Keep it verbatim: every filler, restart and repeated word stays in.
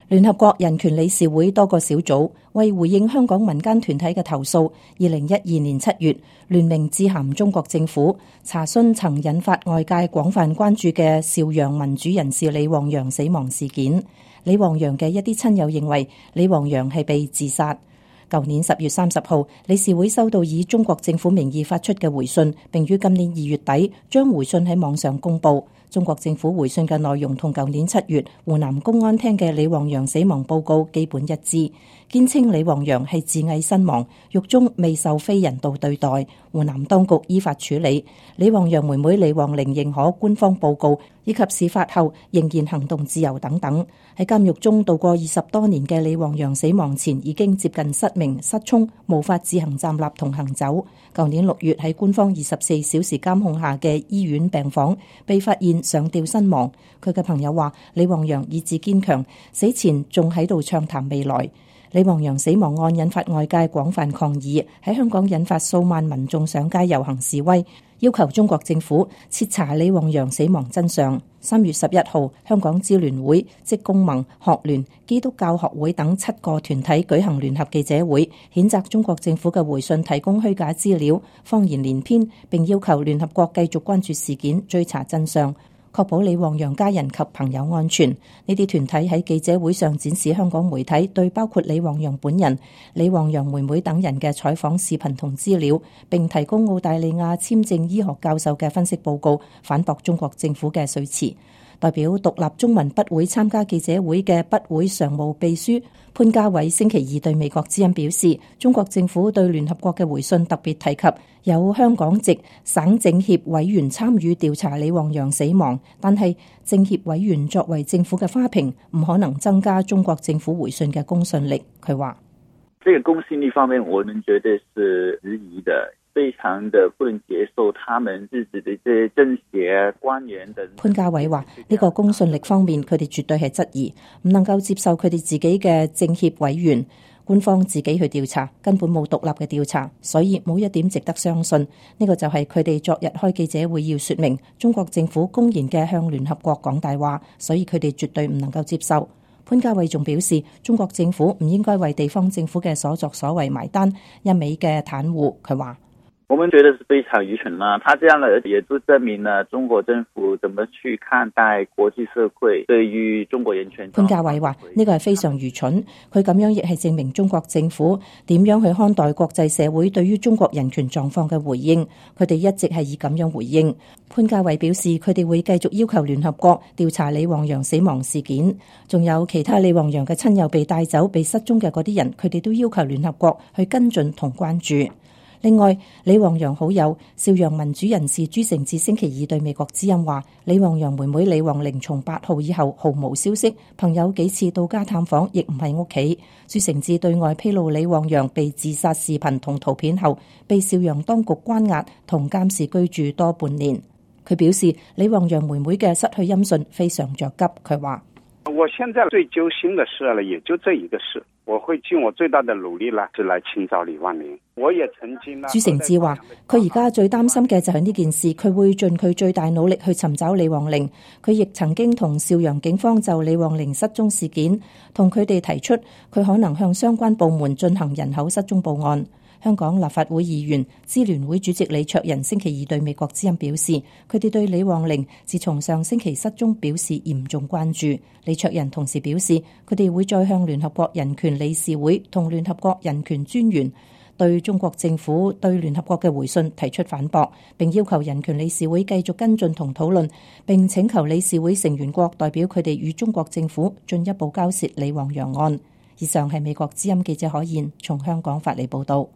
聯合國人權理事會多個小組為回應香港民間團體嘅投訴，二零一二年七月聯名致函中國政府，查詢曾引發外界廣泛關注嘅邵陽民主人士李旺陽死亡事件。李旺陽嘅一啲親友認為李旺陽係被自殺。舊年十月三十號，理事會收到以中國政府名義發出嘅回信，並於今年二月底將回信喺網上公佈。中國政府回信嘅內容同舊年七月湖南公安廳嘅李旺陽死亡報告基本一致，堅稱李旺陽係自縊身亡，獄中未受非人道對待，湖南當局依法處理。李旺陽妹妹李旺玲認可官方報告，以及事發後仍然行動自由等等。喺監獄中度過二十多年嘅李旺陽死亡前已經接近失明失聰，無法自行站立同行走。舊年六月喺官方二十四小時監控下嘅醫院病房被發現上吊身亡。佢嘅朋友話李旺陽意志堅強，死前仲喺度暢談未來。李旺陽死亡案引發外界廣泛抗議，喺香港引發數萬民眾上街遊行示威，要求中國政府徹查李旺陽死亡真相。三月十一號，香港支聯會、職工盟、學聯、基督教學會等七個團體舉行聯合記者會，譴責中國政府嘅回信提供虛假資料、謊言連篇，並要求聯合國繼續關注事件，追查真相，確保李旺陽家人及朋友安全。呢啲團體喺記者會上展示香港媒體對包括李旺陽本人、李旺陽妹妹等人嘅採訪視頻同資料，並提供澳大利亞簽證醫學教授嘅分析報告，反駁中國政府嘅說辭。代表獨立中文筆會參加記者會嘅筆會常務秘書潘家偉星期二對美國之音表示，中國政府對聯合國嘅回信特別提及有香港籍省政協委員參與調查李旺陽死亡，但係政協委員作為政府嘅花瓶，唔可能增加中國政府回信嘅公信力。佢話： 這個公信力方面，我們覺得是質疑的。非常的不能接受，他們自己的這些政協官員等。 潘家偉話：呢、這個公信力方面，佢哋絕對係質疑，唔能夠接受佢哋自己嘅政協委員官方自己去調查，根本冇獨立嘅調查，所以冇一點值得相信。呢、這個就係佢哋昨日開記者會要說明，中國政府公然嘅向聯合國講大話，所以佢哋絕對唔能夠接受。潘家偉仲表示，中國政府唔應該為地方政府嘅所作所為埋單，一味嘅袒護。佢話： 我們覺得是非常愚蠢啦！他這樣呢，也都證明了中國政府怎麼去看待國際社會對於中國人權。 潘家偉話：呢個係非常愚蠢，佢咁樣亦係證明中國政府點樣去看待國際社會對於中國人權狀況嘅回應。佢哋一直係以咁樣回應。潘家偉表示，佢哋會繼續要求聯合國調查李旺陽死亡事件，仲有其他李旺陽嘅親友被帶走、被失蹤嘅嗰啲人，佢哋都要求聯合國去跟進同關注。另外，李旺陽好友邵陽民主人士朱成志星期二對美國之音話：李旺陽妹妹李旺玲從八號以後毫無消息，朋友幾次到家探訪，亦唔喺屋企。朱成志對外披露李旺陽被自殺視頻同圖片後，被邵陽當局關押同監視居住多半年。佢表示，李旺陽妹妹嘅失去音訊非常着急。佢話： 我現在最揪心的事了，也就這一個事。我會盡我最大的努力啦，就來尋找李旺玲。我也曾經啦。 朱成志話：佢而家最擔心嘅就係呢件事，佢會盡佢最大努力去尋找李旺玲。佢亦曾經同邵陽警方就李旺玲失蹤事件，同佢哋提出佢可能向相關部門進行人口失蹤報案。香港立法會議員、支聯會主席李卓人星期二對美國之音表示，佢哋對李旺玲自從上星期失蹤表示嚴重關注。李卓人同時表示，佢哋會再向聯合國人權理事會同聯合國人權專員對中國政府對聯合國嘅回信提出反駁，並要求人權理事會繼續跟進同討論，並請求理事會成員國代表佢哋與中國政府進一步交涉李旺陽案。以上係美國之音記者可燕從香港發嚟報道。